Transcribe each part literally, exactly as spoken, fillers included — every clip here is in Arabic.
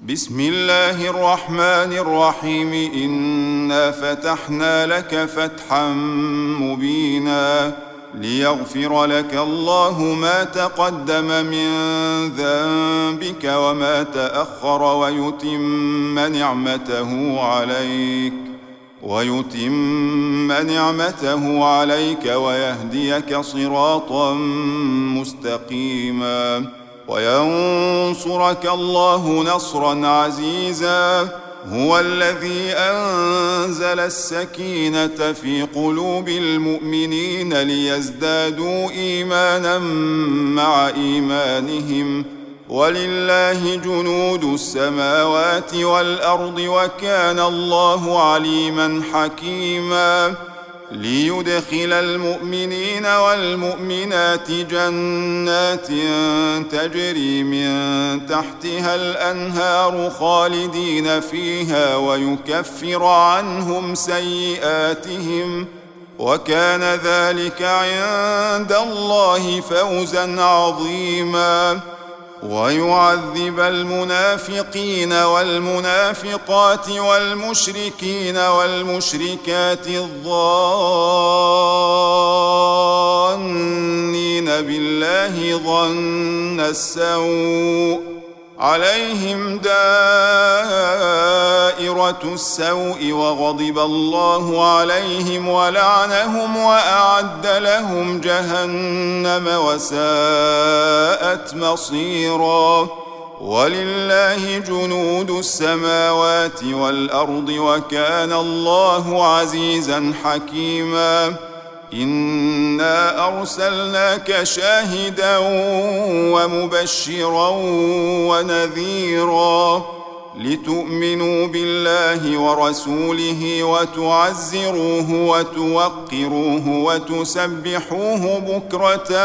بسم الله الرحمن الرحيم إنا فتحنا لك فتحا مبينا ليغفر لك الله ما تقدم من ذنبك وما تأخر ويتم نعمته عليك ويتم نعمته عليك ويهديك صراطا مستقيما وينصرك الله نصرا عزيزا هو الذي أنزل السكينة في قلوب المؤمنين ليزدادوا إيمانا مع إيمانهم ولله جنود السماوات والأرض وكان الله عليما حكيما ليدخل المؤمنين والمؤمنات جنات تجري من تحتها الأنهار خالدين فيها ويكفر عنهم سيئاتهم وكان ذلك عند الله فوزا عظيما ويعذب المنافقين والمنافقات والمشركين والمشركات الظانين بالله ظن السوء عليهم دائرة السوء وغضب الله عليهم ولعنهم وأعد لهم جهنم وساءت مصيرا ولله جنود السماوات والأرض وكان الله عزيزا حكيما إنا أرسلناك شاهدا ومبشرا ونذيرا لتؤمنوا بالله ورسوله وتعزروه وتوقروه وتسبحوه بكرة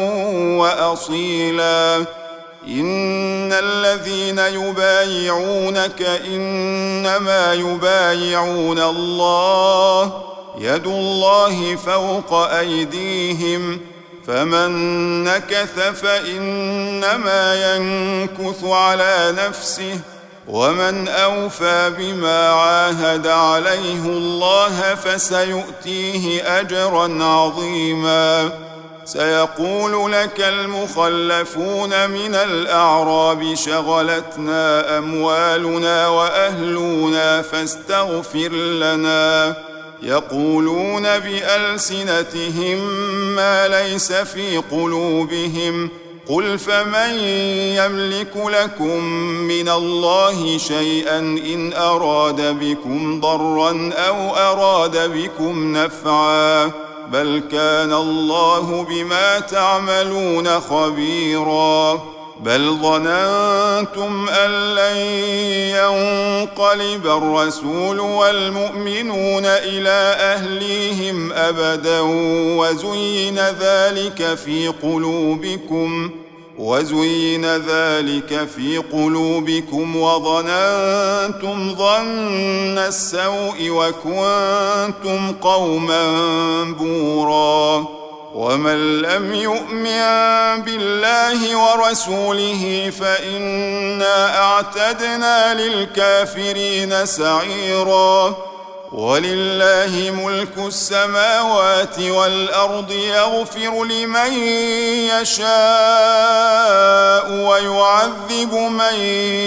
وأصيلا إن الذين يبايعونك إنما يبايعون الله يد الله فوق أيديهم فمن نكث فإنما ينكث على نفسه ومن أوفى بما عاهد عليه الله فسيؤتيه أجرا عظيما سيقول لك المخلفون من الأعراب شغلتنا أموالنا وأهلنا فاستغفر لنا يقولون بألسنتهم ما ليس في قلوبهم قل فمن يملك لكم من الله شيئا إن أراد بكم ضرا أو أراد بكم نفعا بل كان الله بما تعملون خبيرا بل ظننتم أن لن ينقلب الرسول والمؤمنون إلى أهليهم أبدا وزين ذلك في قلوبكم وزين ذلك في قلوبكم وظننتم ظن السوء وكنتم قوما بورا ومن لم يؤمن بالله ورسوله فإنا أعتدنا للكافرين سعيرا ولله ملك السماوات والأرض يغفر لمن يشاء ويعذب من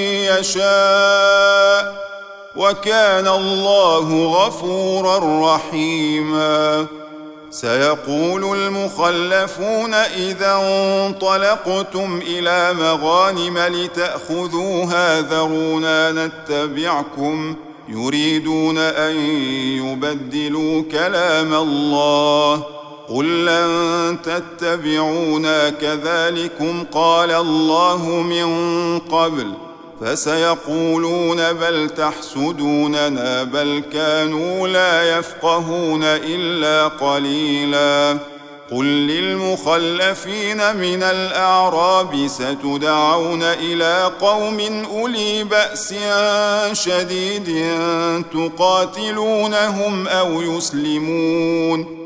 يشاء وكان الله غفورا رحيما سيقول المخلفون إذا انطلقتم إلى مغانم لتأخذوها ذرونا نتبعكم يريدون أن يبدلوا كلام الله قل لن تتبعونا كذلكم قال الله من قبل فسيقولون بل تحسدوننا بل كانوا لا يفقهون إلا قليلا قل للمخلفين من الأعراب ستدعون إلى قوم أولي بأس شديد تقاتلونهم أو يسلمون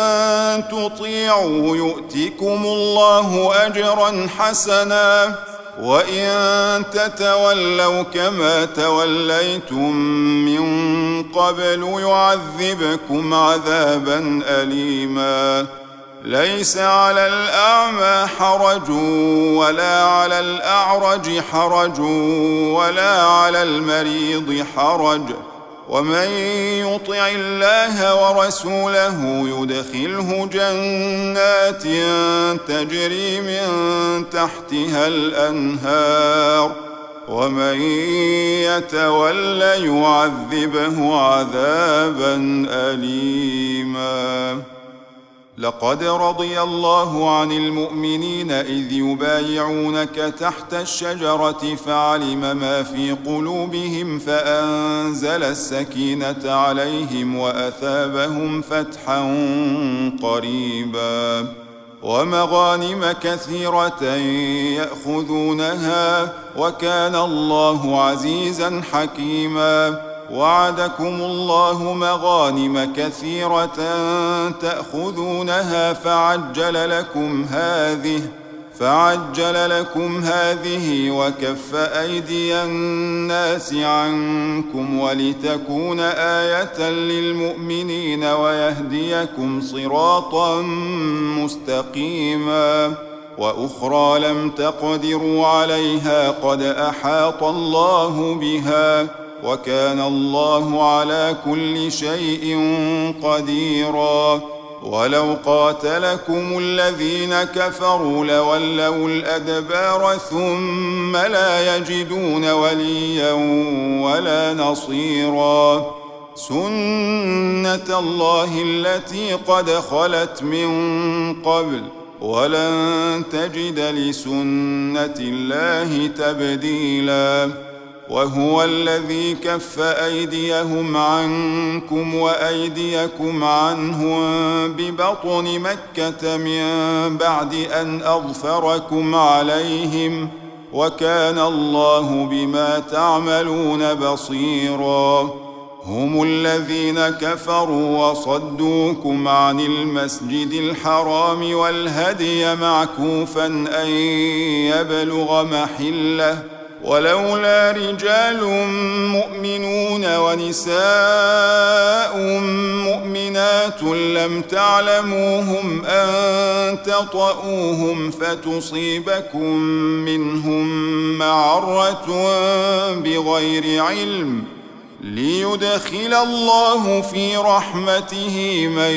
فإن تطيعوا يؤتكم الله أجرا حسنا وإن تتولوا كما توليتم من قبل يعذبكم عذابا أليما ليس على الأعمى حرج ولا على الأعرج حرج ولا على المريض حرج ومن يطع الله ورسوله يدخله جنات تجري من تحتها الأنهار ومن يتول يعذبه عذابا أليما لقد رضي الله عن المؤمنين إذ يبايعونك تحت الشجرة فعلم ما في قلوبهم فأنزل السكينة عليهم وأثابهم فتحا قريبا ومغانم كثيرة يأخذونها وكان الله عزيزا حكيما وعدكم الله مغانم كثيرة تأخذونها فعجل لكم هذه فعجل لكم هذه وكف أيدي الناس عنكم ولتكون آية للمؤمنين ويهديكم صراطا مستقيما وأخرى لم تقدروا عليها قد أحاط الله بها وكان الله على كل شيء قديرا ولو قاتلكم الذين كفروا لولوا الأدبار ثم لا يجدون وليا ولا نصيرا سنة الله التي قد خلت من قبل ولن تجد لسنة الله تبديلا وهو الذي كف أيديهم عنكم وأيديكم عنهم ببطن مكة من بعد أن أظفركم عليهم وكان الله بما تعملون بصيرا هم الذين كفروا وصدوكم عن المسجد الحرام والهدي معكوفا أن يبلغ محله ولولا رجال مؤمنون ونساء مؤمنات لم تعلموهم أن تطؤوهم فتصيبكم منهم معرة بغير علم ليدخل الله في رحمته من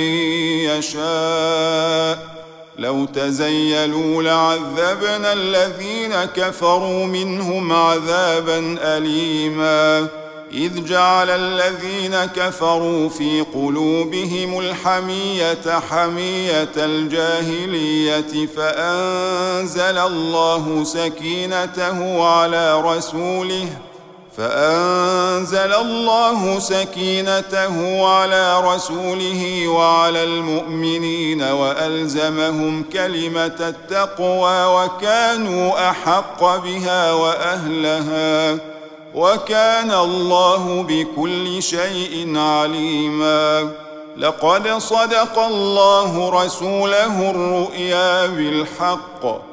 يشاء لو تزيلوا لعذبنا الذين كفروا منهم عذابا أليما إذ جعل الذين كفروا في قلوبهم الحمية حمية الجاهلية فأنزل الله سكينته على رسوله فأنزل الله سكينته على رسوله وعلى المؤمنين وألزمهم كلمة التقوى وكانوا أحق بها وأهلها وكان الله بكل شيء عليما لقد صدق الله رسوله الرؤيا بالحق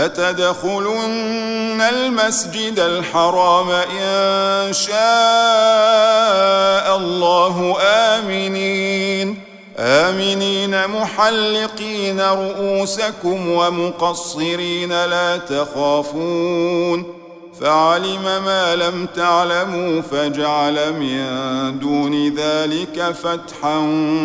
لتدخلن المسجد الحرام إن شاء الله آمنين آمنين محلقين رؤوسكم ومقصرين لا تخافون فعلم ما لم تعلموا فجعل من دون ذلك فتحا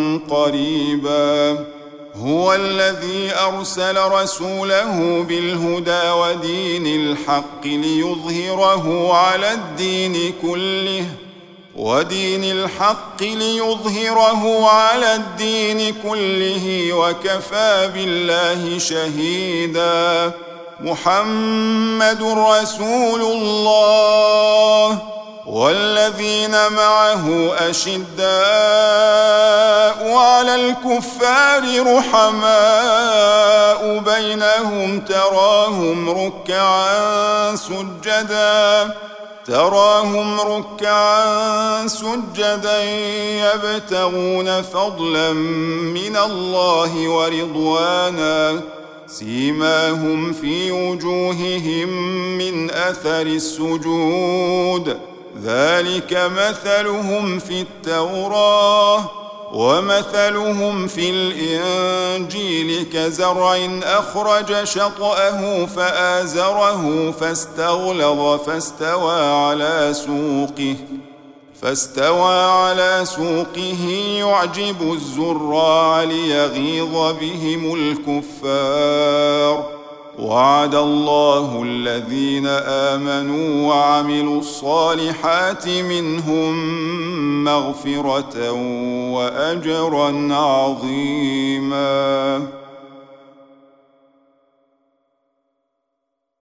قريبا هو الذي أرسل رسوله بالهدى ودين الحق ليظهره على الدين كله ودين الحق ليظهره على الدين كله وكفى بالله شهيدا محمد رسول الله والذين معه أشداء على الكفار رحماء بينهم تراهم ركعا سجدا تراهم ركعا سجدا يبتغون فضلا من الله ورضوانا سيماهم في وجوههم من أثر السجود ذلك مثلهم في التوراة ومثلهم في الإنجيل كزرع أخرج شطأه فآزره فاستغلظ فاستوى على سوقه فاستوى على سوقه يعجب الزراع ليغيظ بهم الكفار وعد الله الذين آمنوا وعملوا الصالحات منهم مغفرة وأجرا عظيما.